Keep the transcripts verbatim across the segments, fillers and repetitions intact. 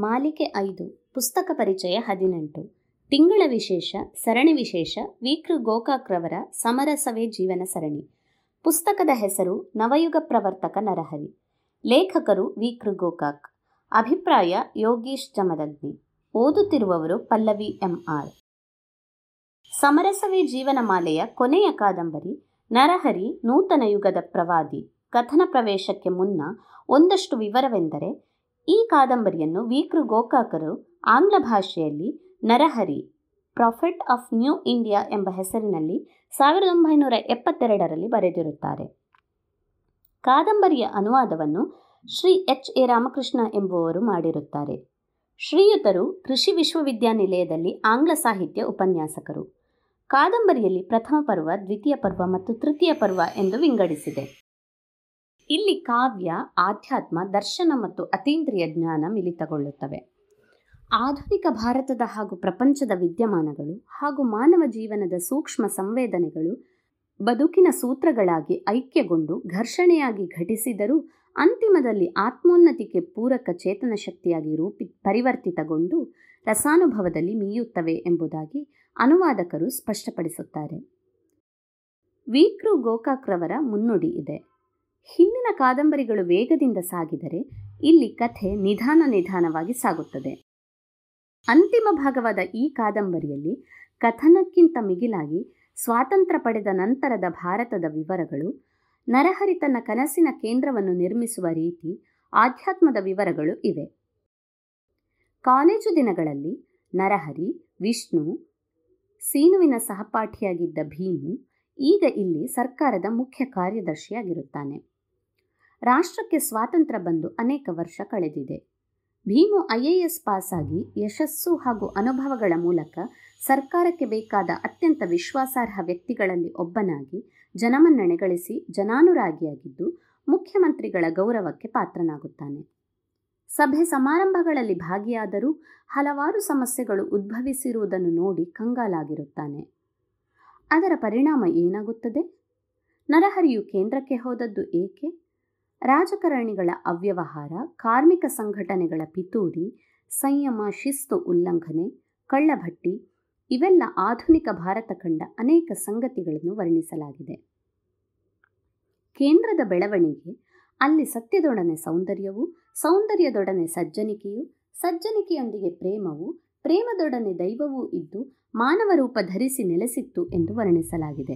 ಮಾಲಿಕೆ ಐದು, ಪುಸ್ತಕ ಪರಿಚಯ ಹದಿನೆಂಟು, ತಿಂಗಳ ವಿಶೇಷ, ಸರಣಿ ವಿಶೇಷ, ವಿ ಕೃ ಗೋಕಾಕ್ರವರ ಸಮರಸವೇ ಜೀವನ ಸರಣಿ. ಪುಸ್ತಕದ ಹೆಸರು ನವಯುಗ ಪ್ರವರ್ತಕ ನರಹರಿ. ಲೇಖಕರು ವಿ ಕೃ ಗೋಕಾಕ್. ಅಭಿಪ್ರಾಯ ಯೋಗೀಶ್ ಜಮದಗ್ನಿ. ಓದುತ್ತಿರುವವರು ಪಲ್ಲವಿ ಎಂ ಆರ್. ಸಮರಸವೇ ಜೀವನ ಮಾಲೆಯ ಕೊನೆಯ ಕಾದಂಬರಿ ನರಹರಿ ನೂತನ ಯುಗದ ಪ್ರವಾದಿ. ಕಥನ ಪ್ರವೇಶಕ್ಕೆ ಮುನ್ನ ಒಂದಷ್ಟು ವಿವರವೆಂದರೆ, ಈ ಕಾದಂಬರಿಯನ್ನು ವಿ ಕೃ ಗೋಕಾಕರು ಆಂಗ್ಲ ಭಾಷೆಯಲ್ಲಿ Narahari prophet of new India ಎಂಬ ಹೆಸರಿನಲ್ಲಿ ಸಾವಿರದ ಒಂಬೈನೂರ ಎಪ್ಪತ್ತೆರಡರಲ್ಲಿ ಬರೆದಿರುತ್ತಾರೆ. ಕಾದಂಬರಿಯ ಅನುವಾದವನ್ನು ಶ್ರೀ ಎಚ್ ಎ ರಾಮಕೃಷ್ಣ ಎಂಬುವವರು ಮಾಡಿರುತ್ತಾರೆ. ಶ್ರೀಯುತರು ಕೃಷಿ ವಿಶ್ವವಿದ್ಯಾನಿಲಯದಲ್ಲಿ ಆಂಗ್ಲ ಸಾಹಿತ್ಯ ಉಪನ್ಯಾಸಕರು. ಕಾದಂಬರಿಯಲ್ಲಿ ಪ್ರಥಮ ಪರ್ವ, ದ್ವಿತೀಯ ಪರ್ವ ಮತ್ತು ತೃತೀಯ ಪರ್ವ ಎಂದು ವಿಂಗಡಿಸಿದೆ. ಇಲ್ಲಿ ಕಾವ್ಯ, ಆಧ್ಯಾತ್ಮ, ದರ್ಶನ ಮತ್ತು ಅತೀಂದ್ರಿಯ ಜ್ಞಾನ ಮಿಲಿತಗೊಳ್ಳುತ್ತವೆ. ಆಧುನಿಕ ಭಾರತದ ಹಾಗೂ ಪ್ರಪಂಚದ ವಿದ್ಯಮಾನಗಳು ಹಾಗೂ ಮಾನವ ಜೀವನದ ಸೂಕ್ಷ್ಮ ಸಂವೇದನೆಗಳು ಬದುಕಿನ ಸೂತ್ರಗಳಾಗಿ ಐಕ್ಯಗೊಂಡು ಘರ್ಷಣೆಯಾಗಿ ಘಟಿಸಿದರೂ ಅಂತಿಮದಲ್ಲಿ ಆತ್ಮೋನ್ನತಿಗೆ ಪೂರಕ ಚೇತನ ಶಕ್ತಿಯಾಗಿ ರೂಪಿ ಪರಿವರ್ತಿತಗೊಂಡು ರಸಾನುಭವದಲ್ಲಿ ಮೀಯುತ್ತವೆ ಎಂಬುದಾಗಿ ಅನುವಾದಕರು ಸ್ಪಷ್ಟಪಡಿಸುತ್ತಾರೆ. ವಿ ಕೃ ಗೋಕಾಕ್ರವರ ಮುನ್ನುಡಿ ಇದೆ. ಹಿಂದಿನ ಕಾದಂಬರಿಗಳು ವೇಗದಿಂದ ಸಾಗಿದರೆ ಇಲ್ಲಿ ಕಥೆ ನಿಧಾನ ನಿಧಾನವಾಗಿ ಸಾಗುತ್ತದೆ. ಅಂತಿಮ ಭಾಗವಾದ ಈ ಕಾದಂಬರಿಯಲ್ಲಿ ಕಥನಕ್ಕಿಂತ ಮಿಗಿಲಾಗಿ ಸ್ವಾತಂತ್ರ್ಯ ಪಡೆದ ನಂತರದ ಭಾರತದ ವಿವರಗಳು, ನರಹರಿ ತನ್ನ ಕನಸಿನ ಕೇಂದ್ರವನ್ನು ನಿರ್ಮಿಸುವ ರೀತಿ, ಆಧ್ಯಾತ್ಮದ ವಿವರಗಳು ಇವೆ. ಕಾಲೇಜು ದಿನಗಳಲ್ಲಿ ನರಹರಿ, ವಿಷ್ಣು, ಸೀನುವಿನ ಸಹಪಾಠಿಯಾಗಿದ್ದ ಭೀಮು ಈಗ ಇಲ್ಲಿ ಸರ್ಕಾರದ ಮುಖ್ಯ ಕಾರ್ಯದರ್ಶಿಯಾಗಿರುತ್ತಾನೆ. ರಾಷ್ಟ್ರಕ್ಕೆ ಸ್ವಾತಂತ್ರ್ಯ ಬಂದು ಅನೇಕ ವರ್ಷ ಕಳೆದಿದೆ. ಭೀಮು ಐ ಎ ಎಸ್ ಪಾಸಾಗಿ ಯಶಸ್ಸು ಹಾಗೂ ಅನುಭವಗಳ ಮೂಲಕ ಸರ್ಕಾರಕ್ಕೆ ಬೇಕಾದ ಅತ್ಯಂತ ವಿಶ್ವಾಸಾರ್ಹ ವ್ಯಕ್ತಿಗಳಲ್ಲಿ ಒಬ್ಬನಾಗಿ ಜನಮನ್ನಣೆ ಗಳಿಸಿ ಜನಾನುರಾಗಿಯಾಗಿದ್ದು ಮುಖ್ಯಮಂತ್ರಿಗಳ ಗೌರವಕ್ಕೆ ಪಾತ್ರನಾಗುತ್ತಾನೆ. ಸಭೆ ಸಮಾರಂಭಗಳಲ್ಲಿ ಭಾಗಿಯಾದರೂ ಹಲವಾರು ಸಮಸ್ಯೆಗಳು ಉದ್ಭವಿಸಿರುವುದನ್ನು ನೋಡಿ ಕಂಗಾಲಾಗಿರುತ್ತಾನೆ. ಅದರ ಪರಿಣಾಮ ಏನಾಗುತ್ತದೆ? ನರಹರಿಯು ಕೇಂದ್ರಕ್ಕೆ ಹೋದದ್ದು ಏಕೆ? ರಾಜಕಾರಣಿಗಳ ಅವ್ಯವಹಾರ, ಕಾರ್ಮಿಕ ಸಂಘಟನೆಗಳ ಪಿತೂರಿ, ಸಂಯಮ ಶಿಸ್ತು ಉಲ್ಲಂಘನೆ, ಕಳ್ಳಭಟ್ಟಿ ಇವೆಲ್ಲ ಆಧುನಿಕ ಭಾರತ ಕಂಡ ಅನೇಕ ಸಂಗತಿಗಳನ್ನು ವರ್ಣಿಸಲಾಗಿದೆ. ಕೇಂದ್ರದ ಬೆಳವಣಿಗೆ, ಅಲ್ಲಿ ಸತ್ಯದೊಡನೆ ಸೌಂದರ್ಯವು, ಸೌಂದರ್ಯದೊಡನೆ ಸಜ್ಜನಿಕೆಯು, ಸಜ್ಜನಿಕೆಯೊಂದಿಗೆ ಪ್ರೇಮವು, ಪ್ರೇಮದೊಡನೆ ದೈವವೂ ಇದ್ದು ಮಾನವ ರೂಪ ಧರಿಸಿ ನೆಲೆಸಿತ್ತು ಎಂದು ವರ್ಣಿಸಲಾಗಿದೆ.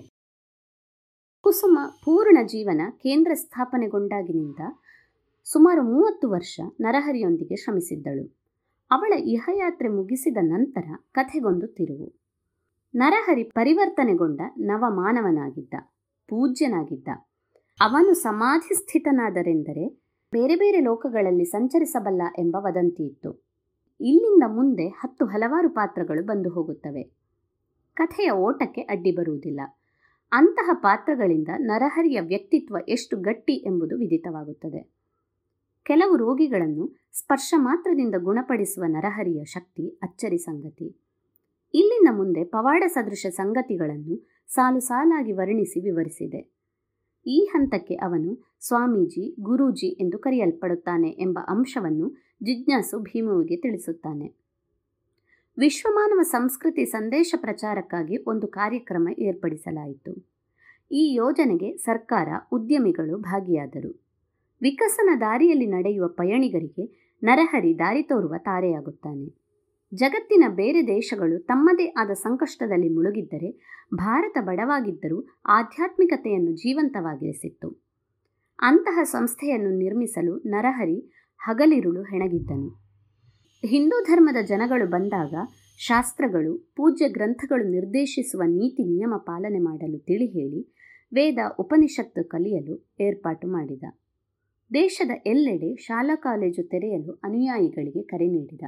ಕುಸುಮ ಪೂರ್ಣ ಜೀವನ ಕೇಂದ್ರ ಸ್ಥಾಪನೆಗೊಂಡಾಗಿನಿಂದ ಸುಮಾರು ಮೂವತ್ತು ವರ್ಷ ನರಹರಿಯೊಂದಿಗೆ ಶ್ರಮಿಸಿದ್ದಳು. ಅವಳ ಇಹಯಾತ್ರೆ ಮುಗಿಸಿದ ನಂತರ ಕಥೆಗೊಂದು ತಿರುವು. ನರಹರಿ ಪರಿವರ್ತನೆಗೊಂಡ ನವಮಾನವನಾಗಿದ್ದ, ಪೂಜ್ಯನಾಗಿದ್ದ. ಅವನು ಸಮಾಧಿಸ್ಥಿತನಾದರೆಂದರೆ ಬೇರೆ ಬೇರೆ ಲೋಕಗಳಲ್ಲಿ ಸಂಚರಿಸಬಲ್ಲ ಎಂಬ ವದಂತಿ ಇತ್ತು. ಇಲ್ಲಿಂದ ಮುಂದೆ ಹತ್ತು ಹಲವಾರು ಪಾತ್ರಗಳು ಬಂದು ಹೋಗುತ್ತವೆ. ಕಥೆಯ ಓಟಕ್ಕೆ ಅಡ್ಡಿ ಬರುವುದಿಲ್ಲ. ಅಂತಹ ಪಾತ್ರಗಳಿಂದ ನರಹರಿಯ ವ್ಯಕ್ತಿತ್ವ ಎಷ್ಟು ಗಟ್ಟಿ ಎಂಬುದು ವಿದಿತವಾಗುತ್ತದೆ. ಕೆಲವು ರೋಗಿಗಳನ್ನು ಸ್ಪರ್ಶ ಮಾತ್ರದಿಂದ ಗುಣಪಡಿಸುವ ನರಹರಿಯ ಶಕ್ತಿ ಅಚ್ಚರಿ ಸಂಗತಿ. ಇಲ್ಲಿಂದ ಮುಂದೆ ಪವಾಡ ಸದೃಶ ಸಂಗತಿಗಳನ್ನು ಸಾಲು ಸಾಲಾಗಿ ವರ್ಣಿಸಿ ವಿವರಿಸಿದೆ. ಈ ಹಂತಕ್ಕೆ ಅವನು ಸ್ವಾಮೀಜಿ, ಗುರೂಜಿ ಎಂದು ಕರೆಯಲ್ಪಡುತ್ತಾನೆ ಎಂಬ ಅಂಶವನ್ನು ಜಿಜ್ಞಾಸು ಭೀಮುವಿಗೆ ತಿಳಿಸುತ್ತಾನೆ. ವಿಶ್ವಮಾನವ ಸಂಸ್ಕೃತಿ ಸಂದೇಶ ಪ್ರಚಾರಕ್ಕಾಗಿ ಒಂದು ಕಾರ್ಯಕ್ರಮ ಏರ್ಪಡಿಸಲಾಯಿತು. ಈ ಯೋಜನೆಗೆ ಸರ್ಕಾರ, ಉದ್ಯಮಿಗಳು ಭಾಗಿಯಾದರು. ವಿಕಸನ ದಾರಿಯಲ್ಲಿ ನಡೆಯುವ ಪಯಣಿಗರಿಗೆ ನರಹರಿ ದಾರಿ ತೋರುವ ತಾರೆಯಾಗುತ್ತಾನೆ. ಜಗತ್ತಿನ ಬೇರೆ ದೇಶಗಳು ತಮ್ಮದೇ ಆದ ಸಂಕಷ್ಟದಲ್ಲಿ ಮುಳುಗಿದ್ದರೆ ಭಾರತ ಬಡವಾಗಿದ್ದರೂ ಆಧ್ಯಾತ್ಮಿಕತೆಯನ್ನು ಜೀವಂತವಾಗಿರಿಸಿತ್ತು. ಅಂತಹ ಸಂಸ್ಥೆಯನ್ನು ನಿರ್ಮಿಸಲು ನರಹರಿ ಹಗಲಿರುಳು ಹೆಣಗಿದ್ದನು. ಹಿಂದೂ ಧರ್ಮದ ಜನಗಳು ಬಂದಾಗ ಶಾಸ್ತ್ರಗಳು, ಪೂಜ್ಯ ಗ್ರಂಥಗಳು ನಿರ್ದೇಶಿಸುವ ನೀತಿ ನಿಯಮ ಪಾಲನೆ ಮಾಡಲು ತಿಳಿ ಹೇಳಿ ವೇದ ಉಪನಿಷತ್ತು ಕಲಿಯಲು ಏರ್ಪಾಟು ಮಾಡಿದ. ದೇಶದ ಎಲ್ಲೆಡೆ ಶಾಲಾ ಕಾಲೇಜು ತೆರೆಯಲು ಅನುಯಾಯಿಗಳಿಗೆ ಕರೆ ನೀಡಿದ.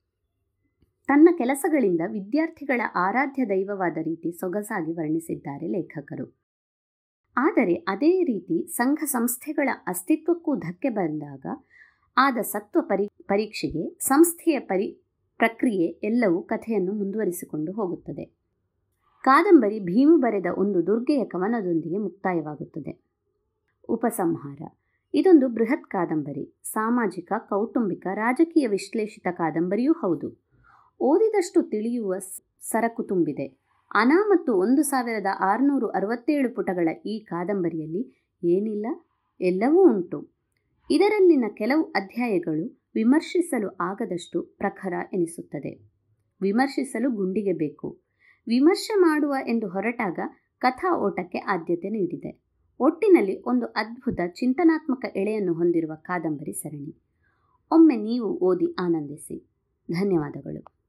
ತನ್ನ ಕೆಲಸಗಳಿಂದ ವಿದ್ಯಾರ್ಥಿಗಳ ಆರಾಧ್ಯ ದೈವವಾದ ರೀತಿ ಸೊಗಸಾಗಿ ವರ್ಣಿಸಿದ್ದಾರೆ ಲೇಖಕರು. ಆದರೆ ಅದೇ ರೀತಿ ಸಂಘ ಸಂಸ್ಥೆಗಳ ಅಸ್ತಿತ್ವಕ್ಕೂ ಧಕ್ಕೆ ಬಂದಾಗ ಆದ ಸತ್ವ ಪರಿ ಪರೀಕ್ಷೆಗೆ ಸಂಸ್ಥೆಯ ಪರಿ ಪ್ರಕ್ರಿಯೆ ಎಲ್ಲವೂ ಕಥೆಯನ್ನು ಮುಂದುವರಿಸಿಕೊಂಡು ಹೋಗುತ್ತದೆ. ಕಾದಂಬರಿ ಭೀಮು ಬರೆದ ಒಂದು ದುರ್ಗೆಯ ಕವನದೊಂದಿಗೆ ಮುಕ್ತಾಯವಾಗುತ್ತದೆ. ಉಪಸಂಹಾರ. ಇದೊಂದು ಬೃಹತ್ ಕಾದಂಬರಿ, ಸಾಮಾಜಿಕ, ಕೌಟುಂಬಿಕ, ರಾಜಕೀಯ ವಿಶ್ಲೇಷಿತ ಕಾದಂಬರಿಯೂ ಹೌದು. ಓದಿದಷ್ಟು ತಿಳಿಯುವ ಸರಕು ತುಂಬಿದೆ. ಅನಾ ಮತ್ತು ಒಂದು ಸಾವಿರದ ಆರುನೂರ ಅರವತ್ತೇಳು ಪುಟಗಳ ಈ ಕಾದಂಬರಿಯಲ್ಲಿ ಏನಿಲ್ಲ, ಎಲ್ಲವೂ ಉಂಟು. ಇದರಲ್ಲಿನ ಕೆಲವು ಅಧ್ಯಾಯಗಳು ವಿಮರ್ಶಿಸಲು ಆಗದಷ್ಟು ಪ್ರಖರ ಎನಿಸುತ್ತದೆ. ವಿಮರ್ಶಿಸಲು ಗುಂಡಿಗೆ ಬೇಕು. ವಿಮರ್ಶೆ ಮಾಡುವ ಎಂದು ಹೊರಟಾಗ ಕಥಾ ಓಟಕ್ಕೆ ಆದ್ಯತೆ ನೀಡಿದೆ. ಒಟ್ಟಿನಲ್ಲಿ ಒಂದು ಅದ್ಭುತ ಚಿಂತನಾತ್ಮಕ ಎಳೆಯನ್ನು ಹೊಂದಿರುವ ಕಾದಂಬರಿ ಸರಣಿ. ಒಮ್ಮೆ ನೀವು ಓದಿ ಆನಂದಿಸಿ. ಧನ್ಯವಾದಗಳು.